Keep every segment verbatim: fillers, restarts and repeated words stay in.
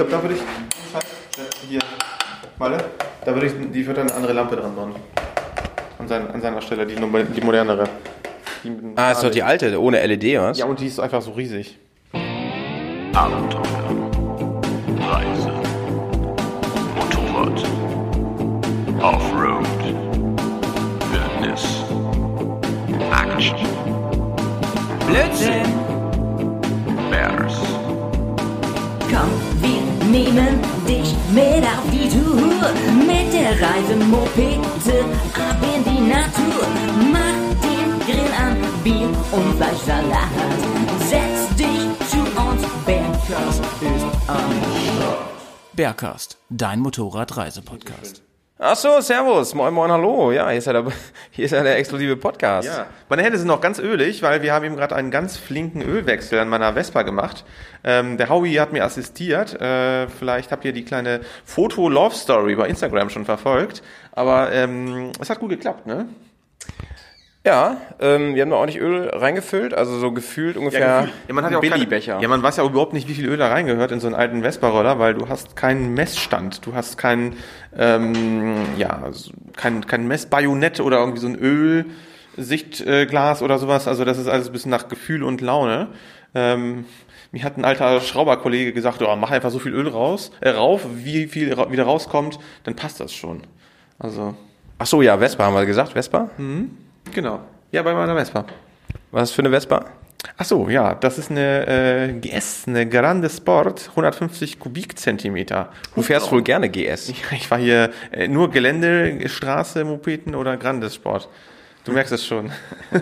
glaube, da würde ich... Hier, Malle, da würde ich... Die würde eine andere Lampe dran bauen. An, sein, an seiner Stelle, die, die modernere. Die ah, ist doch die alte, ohne L E D, was? Ja, und die ist einfach so riesig. Abenteuer, Reise, Motorrad, Offroad, Wildnis, Action, Blödsinn! Bears, Komm, wir nehmen dich mit auf die Tour. Mit der Reisemopete ab in die Natur. Mach den Grill an, Bier und Fleischsalat. Setz dich zu uns, Bergkast ist am Start. Bergkast, dein Motorradreisepodcast. Ach so, servus, moin moin, hallo. Ja, hier ist ja der, hier ist ja der exklusive Podcast. Ja, meine Hände sind noch ganz ölig, weil wir haben eben gerade einen ganz flinken Ölwechsel an meiner Vespa gemacht. Ähm, der Howie hat mir assistiert. Äh, vielleicht habt ihr die kleine Foto-Love-Story bei Instagram schon verfolgt. Aber ähm, es hat gut geklappt, ne? Ja, ähm, wir haben da ordentlich Öl reingefüllt, also so gefühlt ungefähr ja, ja, man hat ja auch Billy-Becher. Ja, man weiß ja auch überhaupt nicht, wie viel Öl da reingehört in so einen alten Vespa-Roller, weil du hast keinen Messstand, du hast kein, ähm, ja, kein, kein Messbajonett oder irgendwie so ein Ölsichtglas oder sowas. Also das ist alles ein bisschen nach Gefühl und Laune. Ähm, mir hat ein alter Schrauberkollege gesagt, oh, mach einfach so viel Öl raus, äh, rauf, wie viel ra- wieder rauskommt, dann passt das schon. Also. Ach so, ja, Vespa haben wir gesagt, Vespa? Mhm. Genau. Ja, bei meiner Vespa. Was für eine Vespa? Ach so, ja, das ist eine äh, G S, eine Grande Sport, hundertfünfzig Kubikzentimeter. Du fährst wohl gerne G S. Ich, ich war hier äh, nur Gelände, Straße, Mopeden oder Grande Sport. Du merkst es schon.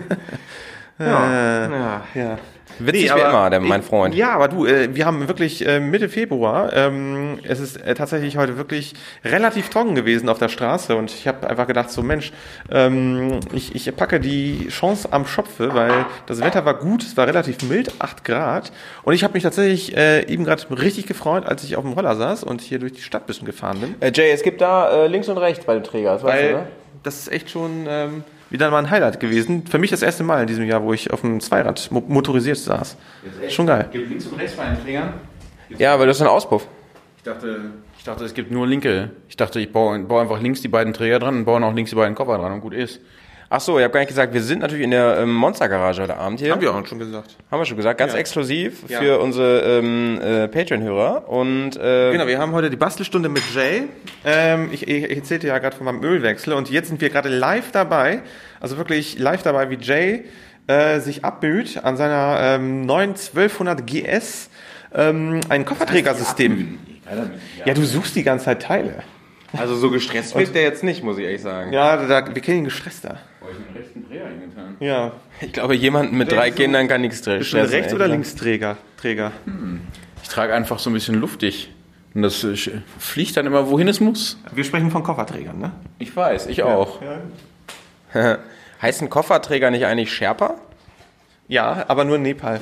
Ja, äh, ja. ja. Witzig Nee, wie aber immer, der, mein ich- Freund. Ja, aber du, äh, wir haben wirklich äh, Mitte Februar. Ähm, es ist äh, tatsächlich heute wirklich relativ trocken gewesen auf der Straße und ich habe einfach gedacht, so Mensch, ähm, ich, ich packe die Chance am Schopfe, weil das Wetter war gut, es war relativ mild, acht Grad und ich habe mich tatsächlich äh, eben gerade richtig gefreut, als ich auf dem Roller saß und hier durch die Stadt ein bisschen gefahren bin. Äh, Jay, es gibt da äh, links und rechts bei dem Träger, das weißt du, Weil ne? das ist echt schon ähm, wieder mal ein Highlight gewesen. Für mich das erste Mal in diesem Jahr, wo ich auf dem Zweirad mo- motorisiert saß. Schon geil. Gibt links und rechts bei den Trägern? Ja, weil das ist ein Auspuff. Ich dachte, ich dachte, es gibt nur linke. Ich dachte, ich baue, baue einfach links die beiden Träger dran und baue auch links die beiden Koffer dran und gut ist. Ach so, ich habe gar nicht gesagt, wir sind natürlich in der ähm, Monster-Garage heute Abend hier. Haben wir auch schon gesagt. Haben wir schon gesagt, ganz Ja. exklusiv Ja. für unsere ähm, äh, Patreon-Hörer. Und äh, Genau, wir haben heute die Bastelstunde mit Jay. Ähm, ich, ich erzählte ja gerade von meinem Ölwechsel und jetzt sind wir gerade live dabei, also wirklich live dabei, wie Jay äh, sich abbüht an seiner ähm, neuen zwölfhundert G S ähm, ein Kofferträgersystem. Ja, du suchst die ganze Zeit Teile. also so gestresst wirkt der jetzt nicht, muss ich ehrlich sagen. Ja, da, wir kennen ihn gestresster. Wo ich einen rechten Träger hingetan. Ja. Ich glaube, jemand mit drei so- Kindern kann nichts stressen. Bist du ein Rechts- ey. oder Linksträger? Träger. Ich trage einfach so ein bisschen luftig. Und das äh, fliegt dann immer, wohin es muss. Wir sprechen von Kofferträgern, ne? Ich weiß, ich auch. Ja, Heißt ein Kofferträger nicht eigentlich Sherpa? ja, aber nur in Nepal.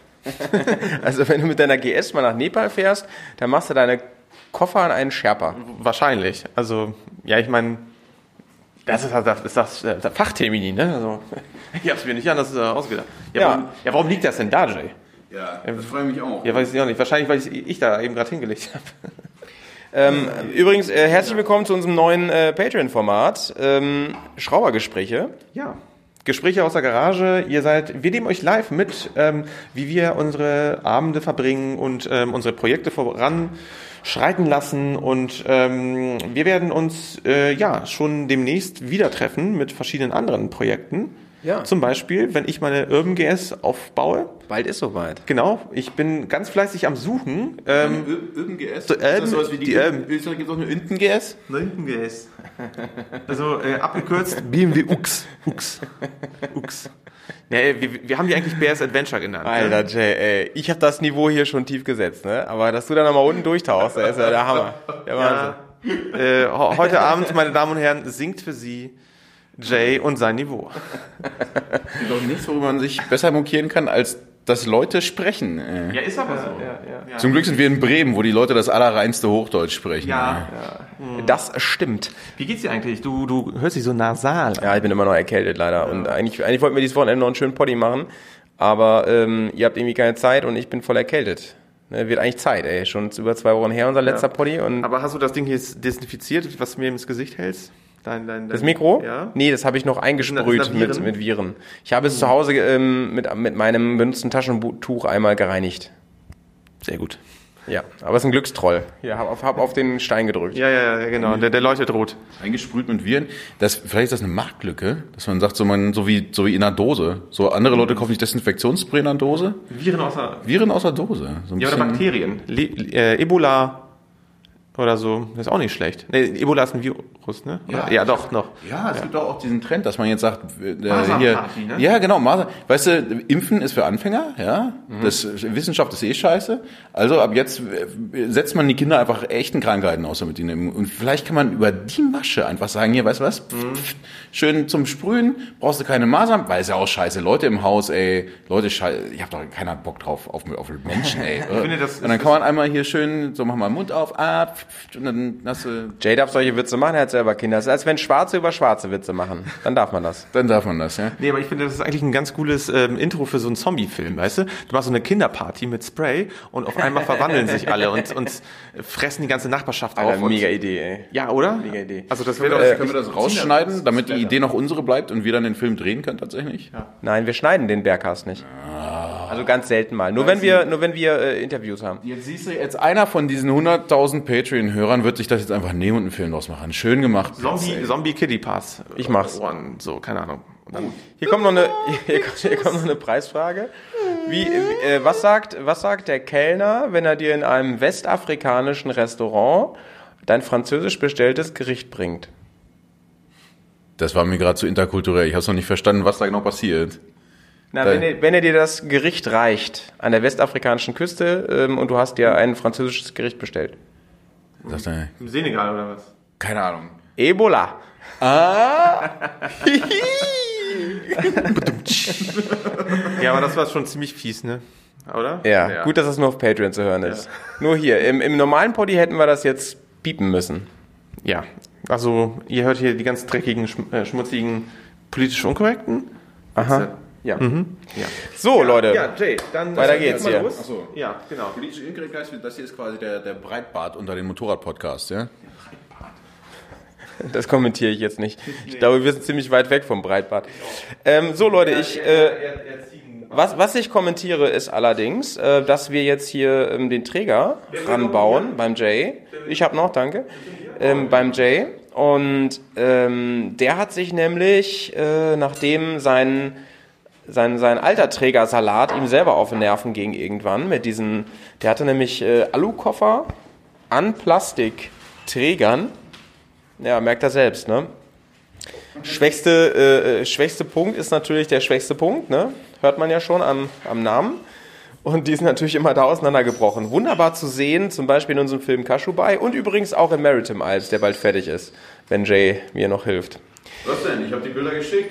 Also wenn du mit deiner G S mal nach Nepal fährst, dann machst du deine Koffer an einen Sherpa. Wahrscheinlich. Also, ja, ich meine, das ist das, das, ist das, äh, das Fachtermini, ne? Also, ich hab's mir nicht anders äh, ausgedacht. Ja, Ja. Warum, ja, warum liegt das denn da, Jay? Ja, das freut mich auch. Ja, weiß ich auch nicht. Wahrscheinlich, weil ich, ich da eben gerade hingelegt habe. Ähm, übrigens, äh, herzlich willkommen zu unserem neuen äh, Patreon-Format, ähm, Schraubergespräche. Ja. Gespräche aus der Garage. Ihr seid, wir nehmen euch live mit, ähm, wie wir unsere Abende verbringen und ähm, unsere Projekte voranschreiten lassen. Und ähm, wir werden uns äh, ja schon demnächst wieder treffen mit verschiedenen anderen Projekten. Ja. Zum Beispiel, wenn ich meine Urban G S aufbaue. Bald ist soweit. Genau, ich bin ganz fleißig am Suchen. Ähm, Urban G S? So, Ist das Urban- sowas wie die, die Urban- in Österreich gibt es auch eine Unten G S? Urban G S. Also äh, abgekürzt B M W U X. U X. U X. Ja, ey, wir, wir haben die eigentlich Bears Adventure genannt. Alter, Ne? Jay, ey, ich habe das Niveau hier schon tief gesetzt, ne? Aber dass du da nochmal unten durchtauchst, das ist ja der Hammer. Der Wahnsinn. Ja, äh, ho- heute Abend, meine Damen und Herren, singt für Sie Jay und sein Niveau. Es gibt doch nichts, worüber man sich besser mokieren kann, als dass Leute sprechen. äh. Ja, ist aber so. Ja, ja, Zum Glück sind wir in Bremen, wo die Leute das allerreinste Hochdeutsch sprechen. ja. äh. Das stimmt. Wie geht's dir eigentlich? Du, du hörst dich so nasal an. Ja, ich bin immer noch erkältet, leider. Und eigentlich, eigentlich wollten wir dieses Wochenende noch einen schönen Poddy machen. Aber ähm, ihr habt irgendwie keine Zeit und ich bin voll erkältet. Ne, wird eigentlich Zeit, ey. Schon über zwei Wochen her, unser letzter Ja. Poddy. Und Aber hast du das Ding hier desinfiziert, was du mir ins Gesicht hältst? Dein, dein, dein, das Mikro? Ja. Nee, das habe ich noch eingesprüht Sind da- sind da mit, Viren? mit Viren. Ich habe es zu Hause ähm, mit, mit meinem benutzten Taschentuch einmal gereinigt. Sehr gut. Ja, aber es ist ein Glückstroll. Ja, hab auf, hab auf den Stein gedrückt. Ja, ja, ja, genau. Der, der leuchtet rot. Eingesprüht mit Viren. Das, vielleicht ist das eine Marktlücke, dass man sagt, so, man, so, wie, so wie in einer Dose. So andere Leute kaufen nicht Desinfektionsspray in einer Dose. Viren außer. Viren aus der Dose. So ein Ja, oder bisschen- Bakterien. Le äh, Ebola oder so. Das ist auch nicht schlecht. Nee, Ebola ist ein Virus, ne? Ja. ja doch, noch. Ja, es gibt auch, auch diesen Trend, dass man jetzt sagt, äh, Masernparty, hier, ne? ja genau, Masern. Weißt du, Impfen ist für Anfänger, ja. Das Wissenschaft ist eh scheiße. Also ab jetzt äh, setzt man die Kinder einfach echten Krankheiten aus, damit die nehmen. Und vielleicht kann man über die Masche einfach sagen, hier, weißt du was? Pff, pff, schön zum Sprühen, brauchst du keine Masern, weil ist ja auch scheiße. Leute im Haus, ey, Leute, scheiße, ich hab doch keiner Bock drauf auf, auf Menschen, ey. finde, das und dann ist- kann man einmal hier schön, so mach mal den Mund auf, ah, pff, pff, und dann hast du, Jay darf solche Witze machen, er hat selber Kinder. Das ist, als wenn Schwarze über schwarze Witze machen. Dann darf man das. dann darf man das, ja. Nee, aber ich finde, das ist eigentlich ein ganz cooles ähm, Intro für so einen Zombie-Film, weißt du? Du machst so eine Kinderparty mit Spray und auf einmal verwandeln sich alle und, und fressen die ganze Nachbarschaft auf. Alter, Und, mega Idee, ey. ja, oder? Mega Idee. Also das wäre doch... Können wir das rausschneiden, damit die Idee noch unsere bleibt und wir dann den Film drehen können tatsächlich? Ja. Nein, wir schneiden den Bergcast nicht. Also ganz selten mal. Nur wenn wir, nur wenn wir äh, Interviews haben. Jetzt siehst du, jetzt einer von diesen hunderttausend Patreon-Hörern wird sich das jetzt einfach nehmen und einen Film draus machen. Schön gemacht. Zombie, Zombie Kitty Pass. Ich mach's. Ohren, so, keine Ahnung. Und dann, Hier kommt noch eine, hier, kommt- hier kommt noch eine Preisfrage. Wie, wie, äh, was sagt, was sagt der Kellner, wenn er dir in einem westafrikanischen Restaurant dein französisch bestelltes Gericht bringt? Das war mir gerade zu interkulturell. Ich habe noch nicht verstanden, was da genau passiert. Na, Da- wenn er, wenn er dir das Gericht reicht an der westafrikanischen Küste ähm, und du hast dir ein französisches Gericht bestellt. Sagt er, Im Senegal oder was? keine Ahnung. Ebola. Ja, aber das war schon ziemlich fies, ne? Oder? Ja, gut, dass das nur auf Patreon zu hören ist. Nur hier. Im, im normalen Poddy hätten wir das jetzt piepen müssen. Ja. Also, ihr hört hier die ganz dreckigen, schm äh, schmutzigen, politisch unkorrekten. Aha. Ja. Ja. So, Leute. Ja, Jay, dann Weiter äh, geht's mal hier. los. Achso. Ja, genau. Politische Inkorrektheit, das hier ist quasi der, der Breitbart unter den Motorrad-Podcasts, ja? Das kommentiere ich jetzt nicht. Ich glaube, wir sind ziemlich weit weg vom Breitbart. Ähm, so, Leute, ich... Äh, Was, was ich kommentiere, ist allerdings, äh, dass wir jetzt hier ähm, den Träger ranbauen beim Jay. Ich habe noch, danke. Ähm, beim Jay. Und ähm, der hat sich nämlich, äh, nachdem sein, sein, sein alter Trägersalat ihm selber auf den Nerven ging irgendwann, mit diesen, der hatte nämlich äh, Alukoffer an Plastikträgern. Ja, merkt er selbst, ne? Schwächste, äh, schwächste Punkt ist natürlich der schwächste Punkt, ne? Hört man ja schon am, am Namen. Und die sind natürlich immer da auseinandergebrochen. Wunderbar zu sehen, zum Beispiel in unserem Film Kashubai und übrigens auch in Maritime Alps, der bald fertig ist, wenn Jay mir noch hilft. Was denn? Ich habe die Bilder geschickt.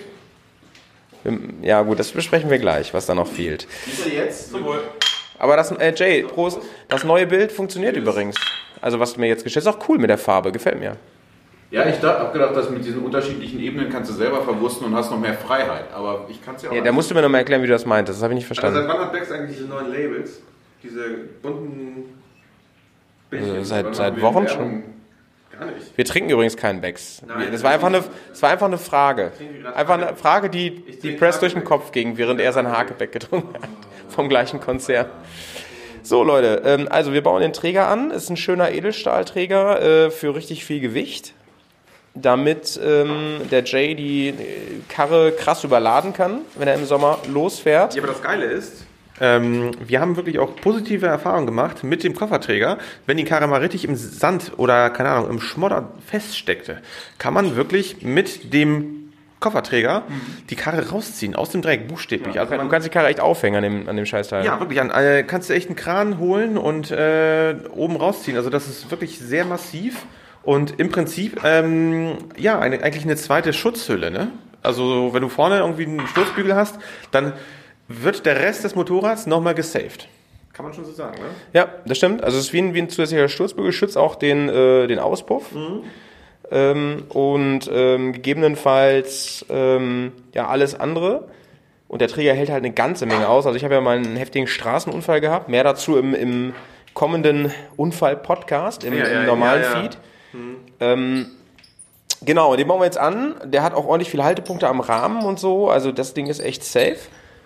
Ja gut, das besprechen wir gleich, was da noch fehlt. Ist er jetzt? Aber das, äh, Jay, Prost, das neue Bild funktioniert übrigens. Also was du mir jetzt gestellt hast, ist auch cool mit der Farbe, gefällt mir. Ja, ich habe gedacht, dass mit diesen unterschiedlichen Ebenen kannst du selber verwursten und hast noch mehr Freiheit. Aber ich kann es ja auch... Ja, da musst du mir noch mal erklären, wie du das meintest, das habe ich nicht Also verstanden. seit wann hat Bex eigentlich diese neuen Labels? Diese bunten Bildchen? Also seit, Wann seit haben wir Wochen Werbung? schon. Gar nicht. Wir trinken übrigens keinen Becks. Nein, das war einfach eine, das war einfach eine Frage. trinke gerade Einfach eine Frage, die, Ich die trinke Press durch den Hagebeck. Kopf ging, während er sein Hagebeck getrunken hat. Vom gleichen Konzern. So, Leute, ähm, also wir bauen den Träger an. Ist ein schöner Edelstahlträger äh, für richtig viel Gewicht. Damit ähm, der Jay die äh, Karre krass überladen kann, wenn er im Sommer losfährt. Ja, aber das Geile ist, ähm, wir haben wirklich auch positive Erfahrungen gemacht mit dem Kofferträger. Wenn die Karre mal richtig im Sand oder, keine Ahnung, im Schmodder feststeckte, kann man wirklich mit dem Kofferträger die Karre rausziehen, aus dem Dreck, buchstäblich. Also Du man, kannst die Karre echt aufhängen an dem, an dem Scheißteil. ja, wirklich, an, äh, kannst du echt einen Kran holen und äh, oben rausziehen. Also das ist wirklich sehr massiv und im Prinzip, ähm, ja, eine, eigentlich eine zweite Schutzhülle, ne? Also wenn du vorne irgendwie einen Sturzbügel hast, dann wird der Rest des Motorrads nochmal gesaved. Kann man schon so sagen, ne? Ja, das stimmt. Also es ist wie ein, wie ein zusätzlicher Sturzbügel, schützt auch den, äh, den Auspuff. Ähm, und ähm, gegebenenfalls ähm, ja alles andere. Und der Träger hält halt eine ganze Menge aus. Also ich habe ja mal einen heftigen Straßenunfall gehabt. Mehr dazu im, im, kommenden Unfall-Podcast im, Ja, ja, im normalen ja, ja. Feed. Ähm, genau, den bauen wir jetzt an. Der hat auch ordentlich viele Haltepunkte am Rahmen und so. Also das Ding ist echt safe.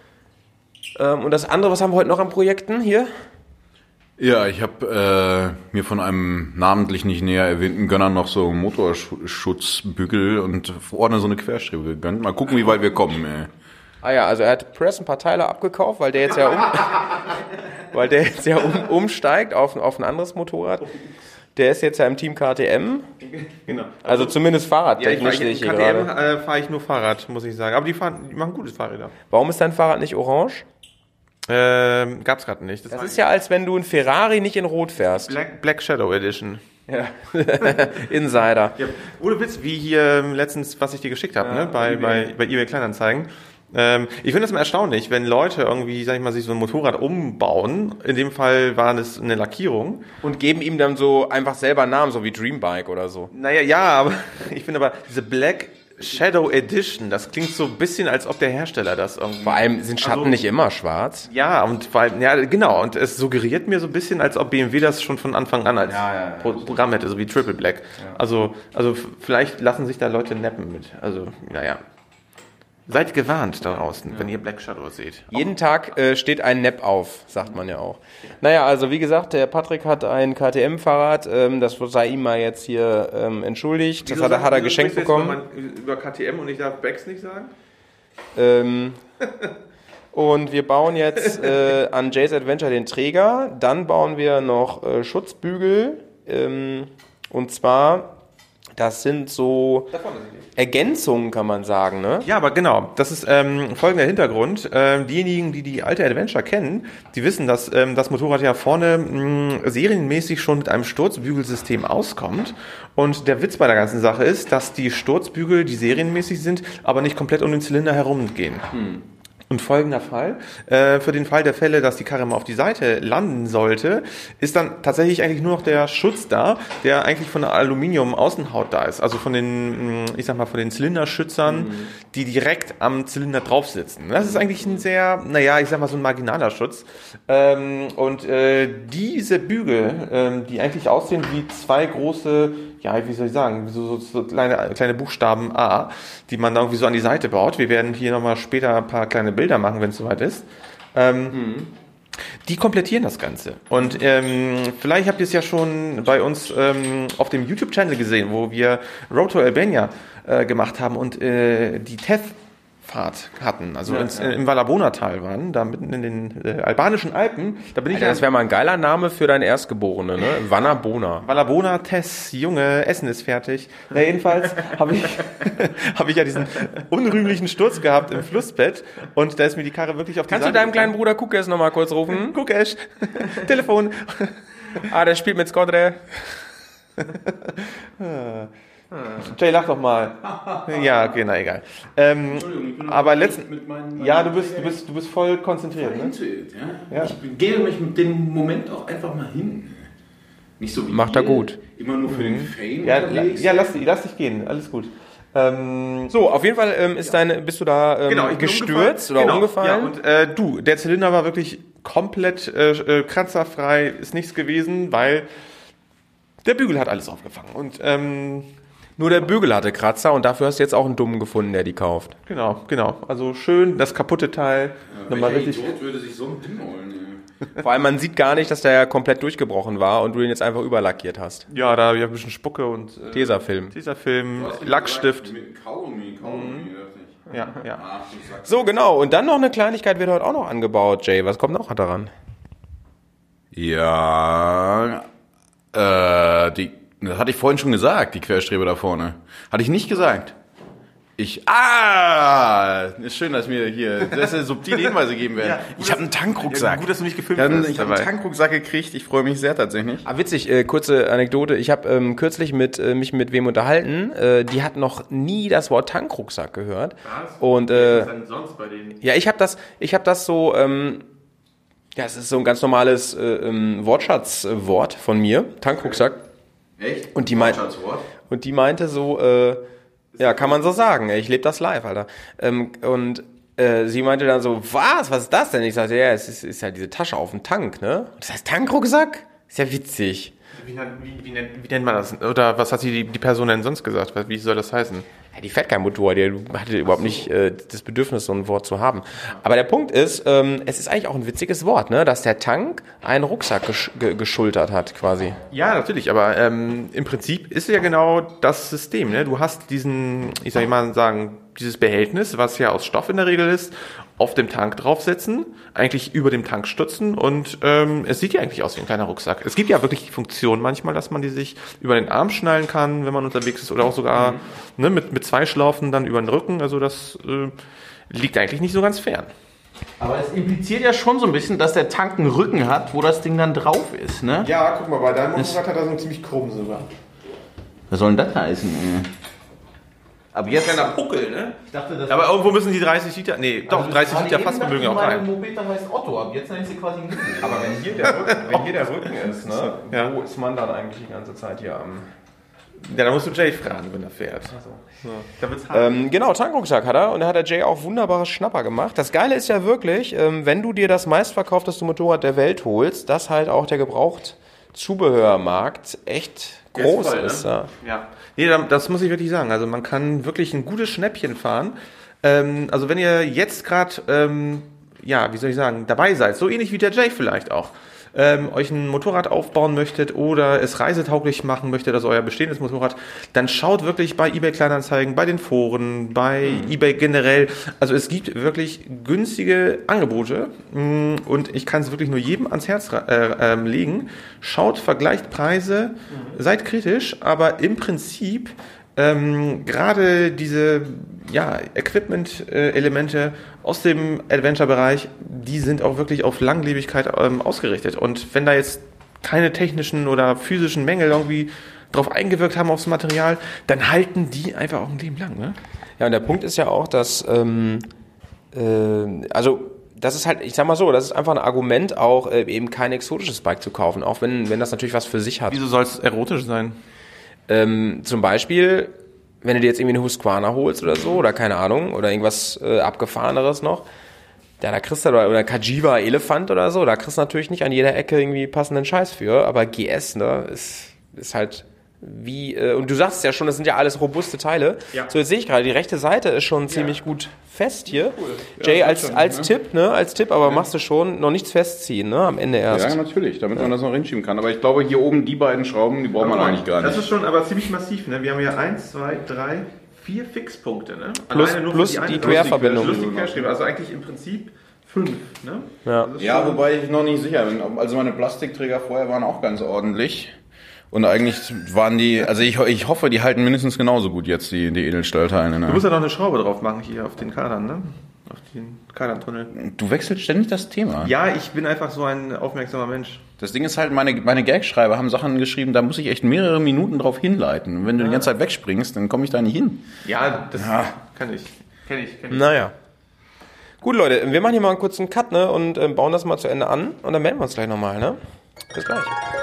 Ähm, und das andere, was haben wir heute noch an Projekten hier? Ja, ich habe äh, mir von einem namentlich nicht näher erwähnten Gönner noch so Motorschutzbügel und vorne so eine Querstrebe gegönnt. Mal gucken, wie weit wir kommen, ey. Ah ja, also er hat Press ein paar Teile abgekauft, weil der jetzt ja, um, weil der jetzt ja um, umsteigt auf, auf ein anderes Motorrad. Der ist jetzt ja im Team K T M. Genau. Also zumindest fahrradtechnisch sehe ich hier K T M gerade. äh, fahre ich nur Fahrrad, muss ich sagen. Aber die, fahren, die machen gutes Fahrräder. Warum ist dein Fahrrad nicht orange? Ähm, gab's gerade nicht. Das ist ja, als wenn du ein Ferrari nicht in Rot fährst. Black, Black Shadow Edition. Ja. Insider. Ja, ohne Witz, wie hier ähm, letztens, was ich dir geschickt habe, Ja, ne, bei, bei, bei eBay Kleinanzeigen. Ähm, ich finde das immer erstaunlich, wenn Leute irgendwie, sag ich mal, sich so ein Motorrad umbauen. In dem Fall war es eine Lackierung. Und geben ihm dann so einfach selber Namen, so wie Dreambike oder so. Naja, ja, aber ich finde aber, diese Black Shadow Edition, das klingt so ein bisschen, als ob der Hersteller das irgendwie... Vor allem sind Schatten Also- nicht immer schwarz. Ja, und weil, ja, genau, und es suggeriert mir so ein bisschen, als ob B M W das schon von Anfang an als Ja, ja, ja. Pro Programm hätte, so wie Triple Black. Also, also f- vielleicht lassen sich da Leute neppen mit. Also, naja. Seid gewarnt da draußen, wenn ihr Black Shadow seht. Jeden Tag äh, steht ein Nepp auf, sagt man ja auch. Naja, also wie gesagt, der Patrick hat ein K T M-Fahrrad, ähm, das sei ihm mal jetzt hier ähm, entschuldigt. Das hat, er- hat er geschenkt bekommen. Über K T M und ich darf Becks nicht sagen? Ähm, und wir bauen jetzt äh, an Jay's Adventure den Träger, dann bauen wir noch äh, Schutzbügel, ähm, und zwar, das sind so Ergänzungen, kann man sagen, ne? Ja, aber genau, das ist ähm, folgender Hintergrund. Ähm, diejenigen, die die alte Adventure kennen, die wissen, dass ähm, das Motorrad ja vorne mh, serienmäßig schon mit einem Sturzbügelsystem auskommt. Und der Witz bei der ganzen Sache ist, dass die Sturzbügel, die serienmäßig sind, aber nicht komplett um den Zylinder herumgehen. Hm. Und folgender Fall, äh, für den Fall der Fälle, dass die Karre mal auf die Seite landen sollte, ist dann tatsächlich eigentlich nur noch der Schutz da, der eigentlich von der Aluminium-Außenhaut da ist. Also von den, ich sag mal, von den Zylinderschützern, mhm. die direkt am Zylinder drauf sitzen. Das ist eigentlich ein sehr, naja, ich sag mal, so ein marginaler Schutz. Ähm, und äh, diese Bügel, ähm, die eigentlich aussehen wie zwei große, ja, wie soll ich sagen, so, so, so kleine, kleine Buchstaben A, die man da irgendwie so an die Seite baut. Wir werden hier nochmal später ein paar kleine Bilder machen, wenn es soweit ist. Ähm, mhm. Die komplettieren das Ganze. Und ähm, vielleicht habt ihr es ja schon bei uns ähm, auf dem YouTube-Channel gesehen, wo wir Road to Albania äh, gemacht haben und äh, die T E F-Fahrt hatten, also Ja, ins, ja. im Valabona-Tal waren, da mitten in den äh, albanischen Alpen. Da bin ich Alter, das wäre mal ein geiler Name für dein Erstgeborene, ne? Vanabona. Valabona, Tess, Junge, Essen ist fertig. Na, jedenfalls habe ich, hab ich ja diesen unrühmlichen Sturz gehabt im Flussbett und da ist mir die Karre wirklich auf die Kannst du Seite deinem kleinen gefallen. Bruder Kukes noch mal kurz rufen? Guck, Ash. Telefon. Ah, der spielt mit Skodre. Jay, lach doch mal. Ja, okay, na egal. Ähm, aber letzten, ja, du bist, du bist, du bist voll konzentriert, ne? Ja. Ich gebe mich mit dem Moment auch einfach mal hin. Nicht so wie Macht er ihr, gut. Immer nur für den Fame Ja, la, unterwegs. ja lass, lass dich gehen, alles gut. Ähm, So, auf jeden Fall ähm, ist deine, bist du da ähm, Genau, ich bin gestürzt umgefallen. oder Genau. umgefallen? Ja, und äh, du, der Zylinder war wirklich komplett äh, äh, kratzerfrei, ist nichts gewesen, weil der Bügel hat alles aufgefangen. Und ähm, Nur der Bügel hatte Kratzer und dafür hast du jetzt auch einen Dummen gefunden, der die kauft. genau, genau. Also schön, das kaputte Teil. nochmal Welcher richtig. Idiot würde sich so ein Ding holen? ey? Vor allem, man sieht gar nicht, dass der ja komplett durchgebrochen war und du ihn jetzt einfach überlackiert hast. Ja, da habe ich ein bisschen Spucke und äh, Tesafilm. dieser Film, Du hast mir Lackstift. gesagt, Mit Kaugummi, Kaugummi, dachte ich. Ja, ja. Ach, du sagst. So, genau. Und dann noch eine Kleinigkeit wird heute auch noch angebaut, Jay. Was kommt noch daran? Ja, äh, die, das hatte ich vorhin schon gesagt, die Querstrebe da vorne. Hatte ich nicht gesagt. Ich, ah, ist schön, dass mir hier, dass es subtile Hinweise geben werden. Ja, ich habe einen Tankrucksack. Ja, gut, dass du mich gefilmt Ja, hast ich habe einen dabei. Tankrucksack gekriegt. Ich freue mich sehr tatsächlich. Ah, witzig, äh, kurze Anekdote. Ich habe ähm, kürzlich mit äh, mich mit wem unterhalten, äh, die hat noch nie das Wort Tankrucksack gehört. Und äh, sonst bei denen? ja, ich habe das, ich habe das so, ähm, ja, es ist so ein ganz normales äh, ähm, Wortschatzwort von mir, Tankrucksack. Echt? Und die meint, und die meinte so, äh, ja, kann man so sagen. Ich lebe das live, Alter. Ähm, und äh, sie meinte dann so, was? Was ist das denn? Ich sagte, ja, es ist, ist ja diese Tasche auf dem Tank, ne? Das heißt Tankrucksack? Ist ja witzig. Wie, wie, wie, nennt, wie nennt man das? Oder was hat die, die Person denn sonst gesagt? Wie soll das heißen? Ja, die fährt kein Motorrad, die hatte überhaupt nicht äh, das Bedürfnis, so ein Wort zu haben. Aber der Punkt ist, ähm, es ist eigentlich auch ein witziges Wort, ne? Dass der Tank einen Rucksack gesch ge geschultert hat, quasi. Ja, natürlich, aber ähm, im Prinzip ist ja genau das System. Ne? Du hast diesen, ich sag mal sagen, dieses Behältnis, was ja aus Stoff in der Regel ist, auf dem Tank draufsetzen, eigentlich über dem Tank stützen und ähm, es sieht ja eigentlich aus wie ein kleiner Rucksack. Es gibt ja wirklich die Funktion manchmal, dass man die sich über den Arm schnallen kann, wenn man unterwegs ist oder auch sogar mhm. ne, mit, mit zwei Schlaufen dann über den Rücken. Also das äh, liegt eigentlich nicht so ganz fern. Aber es impliziert ja schon so ein bisschen, dass der Tank einen Rücken hat, wo das Ding dann drauf ist, ne? Ja, guck mal, bei deinem Motorrad hat er so einen ziemlich krumm sogar. Was soll denn das heißen? Aber jetzt kleiner Puckel, ne? Ich dachte, das aber irgendwo müssen die dreißig Liter, nee, doch, also dreißig Liter Fassvermögen auch rein. Mein Moped heißt Otto, aber jetzt nennt sie quasi Nudel. Aber wenn hier der Rücken, wenn hier der Rücken ist, ne? Ja. Wo ist man dann eigentlich die ganze Zeit hier am... Ja, da musst du Jay fragen, wenn er fährt. Also. So. Da wird's hart. Ähm, genau, Tankrucksack hat er und da hat der Jay auch wunderbare Schnapper gemacht. Das Geile ist ja wirklich, ähm, wenn du dir das meistverkaufteste Motorrad der Welt holst, dass halt auch der Gebraucht-Zubehörmarkt echt groß ist. Voll, ist ne? Ja. ja. Nee, das muss ich wirklich sagen. Also man kann wirklich ein gutes Schnäppchen fahren. Ähm, also wenn ihr jetzt gerade, ähm, ja, wie soll ich sagen, dabei seid, so ähnlich wie der Jay vielleicht auch, ähm, euch ein Motorrad aufbauen möchtet oder es reisetauglich machen möchtet, also euer bestehendes Motorrad, dann schaut wirklich bei eBay Kleinanzeigen, bei den Foren, bei mhm. eBay generell. Also es gibt wirklich günstige Angebote und ich kann es wirklich nur jedem ans Herz äh, äh, legen. Schaut, vergleicht Preise, mhm. seid kritisch, aber im Prinzip ähm, gerade diese ja, Equipment-Elemente aus dem Adventure-Bereich, die sind auch wirklich auf Langlebigkeit ähm, ausgerichtet. Und wenn da jetzt keine technischen oder physischen Mängel irgendwie drauf eingewirkt haben aufs Material, dann halten die einfach auch ein Leben lang. Ne? Ja, und der Punkt ist ja auch, dass, ähm, äh, also das ist halt, ich sag mal so, das ist einfach ein Argument auch, äh, eben kein exotisches Bike zu kaufen, auch wenn, wenn das natürlich was für sich hat. Wieso soll es erotisch sein? Ähm, zum Beispiel, wenn du dir jetzt irgendwie eine Husqvarna holst oder so, oder keine Ahnung, oder irgendwas äh, Abgefahreneres noch, ja, da kriegst du, oder, oder Kajiva Elefant oder so, da kriegst du natürlich nicht an jeder Ecke irgendwie passenden Scheiß für, aber G S, ne, ist, ist halt wie, äh, und du sagst es ja schon, das sind ja alles robuste Teile. Ja. So, jetzt sehe ich gerade, die rechte Seite ist schon ziemlich ja. gut fest hier. Cool. Ja, Jay, als, schon, als ne? Tipp, ne, als Tipp, aber ja. machst du schon noch nichts festziehen, ne, am Ende erst. Ja, natürlich, damit ja. man das noch hinschieben kann. Aber ich glaube, hier oben die beiden Schrauben, die braucht aber man eigentlich gar nicht. Das ist schon aber ziemlich massiv, ne. Wir haben hier eins, zwei, drei, vier Fixpunkte, ne. Plus, plus die, die Querverbindung. Plus die Querschräge, also eigentlich im Prinzip fünf, ne. Ja, ja, wobei ich noch nicht sicher bin. Also meine Plastikträger vorher waren auch ganz ordentlich. Und eigentlich waren die, also ich, ich hoffe, die halten mindestens genauso gut jetzt, die, die Edelstahlteile. Ne? Du musst ja noch eine Schraube drauf machen hier auf den Kardan, ne? Auf den Kardantunnel. Du wechselst ständig das Thema. Ja, ich bin einfach so ein aufmerksamer Mensch. Das Ding ist halt, meine, meine Gagschreiber haben Sachen geschrieben, da muss ich echt mehrere Minuten drauf hinleiten. Und wenn du ja. die ganze Zeit wegspringst, dann komme ich da nicht hin. Ja, das ja. kann ich. Kenn ich, kenn ich. Naja. Gut, Leute, wir machen hier mal einen kurzen Cut, ne? Und äh, bauen das mal zu Ende an. Und dann melden wir uns gleich nochmal, ne? Bis gleich.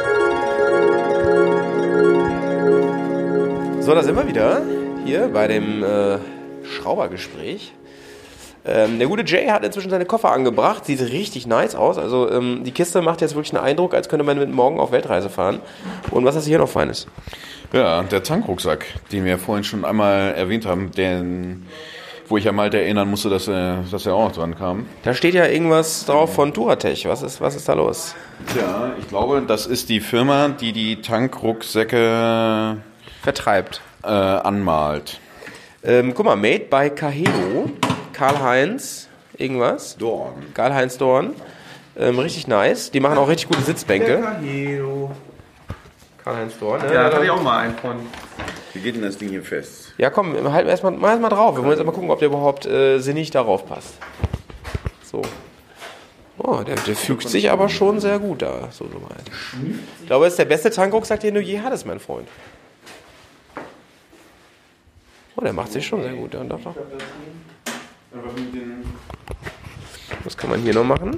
So, da sind wir wieder, hier bei dem äh, Schraubergespräch. Ähm, der gute Jay hat inzwischen seine Koffer angebracht, sieht richtig nice aus. Also ähm, die Kiste macht jetzt wirklich einen Eindruck, als könnte man mit morgen auf Weltreise fahren. Und was hast du hier noch Feines? Ja, der Tankrucksack, den wir vorhin schon einmal erwähnt haben, den, wo ich ja mal erinnern musste, dass er, dass er auch dran kam. Da steht ja irgendwas drauf von Duratech. Was ist, was ist da los? Ja, ich glaube, das ist die Firma, die die Tankrucksäcke vertreibt, äh, anmalt. Ähm, guck mal, made by Kahelo, Karl-Heinz, irgendwas? Dorn. Karl-Heinz Dorn. Ähm, richtig nice. Die machen auch richtig gute Sitzbänke. Kahelo. Karl-Heinz Dorn. Ne? Ja, da hatte ich auch mal einen von. Wie geht denn das Ding hier fest? Ja, komm, halt erstmal mal erst mal drauf. Wir wollen jetzt mal gucken, ob der überhaupt äh, sinnig darauf passt. So. Oh, der, der fügt sich aber schon sehr gut da. So, so weit. Ich glaube, das ist der beste Tankrucksack, den du je hattest, mein Freund. Oh, der macht sich schon sehr gut. Dann doch, doch. Was kann man hier noch machen?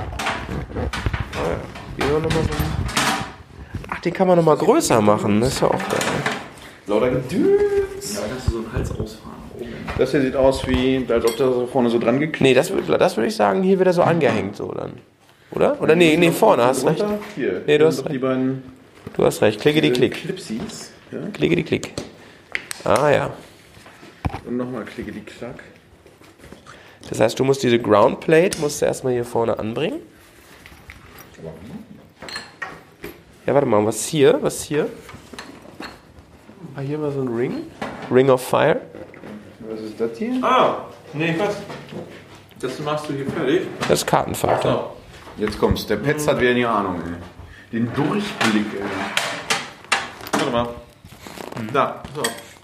Oh ja, hier noch mal so. Ach, den kann man noch mal größer machen. Das ist ja auch geil. Lauter Gedöns. Ja, kannst du so einen Hals ausfahren. Das hier sieht aus wie, als ob der so vorne so dran geklebt. Nee, das würde das würd ich sagen, hier wird er so angehängt. So dann. Oder? Oder nee, nee, vorne, hast recht. Hier. Nee, du hast doch die beiden Du hast recht. Klicke die Klick. Clipsies. Ja. Klicke die Klick. Ah ja. Und nochmal klicke die Klack. Das heißt, du musst diese Groundplate musst du erstmal hier vorne anbringen. Ja, warte mal, was ist hier? Was ist hier? Ah, hier war so ein Ring. Ring of Fire. Was ist das hier? Ah, nee, was? Das machst du hier fertig. Das ist Kartenfalter. Jetzt kommt's. Der Petz hat wieder die Ahnung, ey. Den Durchblick, ey. Warte mal. Da, so.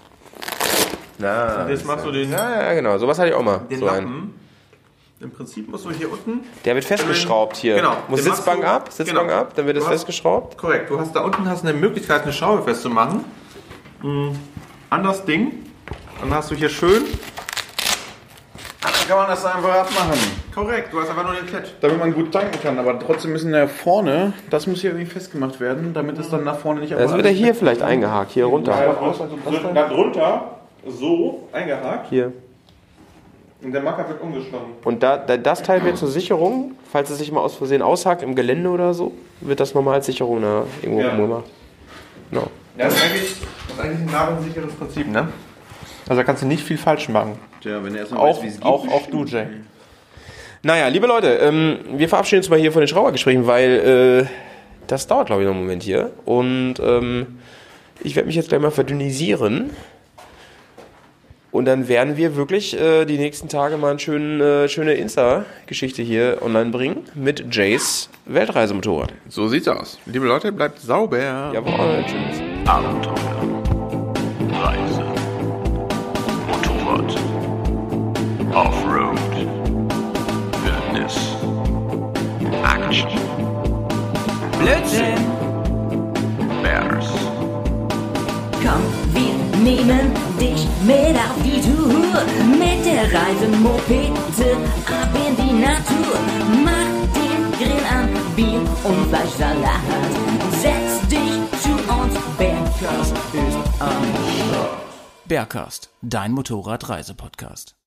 Na, Jetzt machst du den, ja, ja, genau. Sowas hatte ich auch mal. den so einen. Lappen. Im Prinzip musst du hier unten. Der wird festgeschraubt hier. Genau. Muss Den machst Sitzbank du- ab, Sitzbank genau. ab, dann wird es Du hast- festgeschraubt. Korrekt. Du hast da unten hast eine Möglichkeit, eine Schraube festzumachen. Mhm. An das Ding. Dann hast du hier schön. Dann kann man das einfach abmachen. Korrekt. Du hast einfach nur den Klett. Damit man gut tanken kann, aber trotzdem müssen da vorne, das muss hier irgendwie festgemacht werden, damit es dann nach vorne nicht Das wird er hier vielleicht eingehakt, hier runter. Da drunter so eingehakt. Hier. Und der Macker wird umgeschlagen. Und da, da, das Teil wird zur Sicherung, falls es sich mal aus Versehen aushakt im Gelände oder so, wird das nochmal als Sicherung da irgendwo Ja. rumgemacht. Genau. Ja, das ist eigentlich, das ist eigentlich ein nadelsicheres Prinzip, ne? Also da kannst du nicht viel falsch machen. Ja, wenn er erstmal Auch, weiß, wie es geht. auch, auch du, Jay. Naja, liebe Leute, ähm, wir verabschieden uns mal hier von den Schraubergesprächen, weil äh, das dauert, glaube ich, noch einen Moment hier. Und ähm, ich werde mich jetzt gleich mal verdünnisieren. Und dann werden wir wirklich äh, die nächsten Tage mal eine schöne, äh, schöne Insta-Geschichte hier online bringen mit Jays Weltreisemotorrad. So sieht's aus. Liebe Leute, bleibt sauber. Jawohl, tschüss. Abenteuer, Reise, Motorrad, Offroad, Wildnis, Action, Blödsinn. Bears, Komm, wir nehmen dich mit auf die Tour. Mit der Reisemopete ab in die Natur. Mach den Grill an, Bier und Fleischsalat. Setz dich zu uns, Bergkast ist am Start. Bergcast, dein Motorradreisepodcast.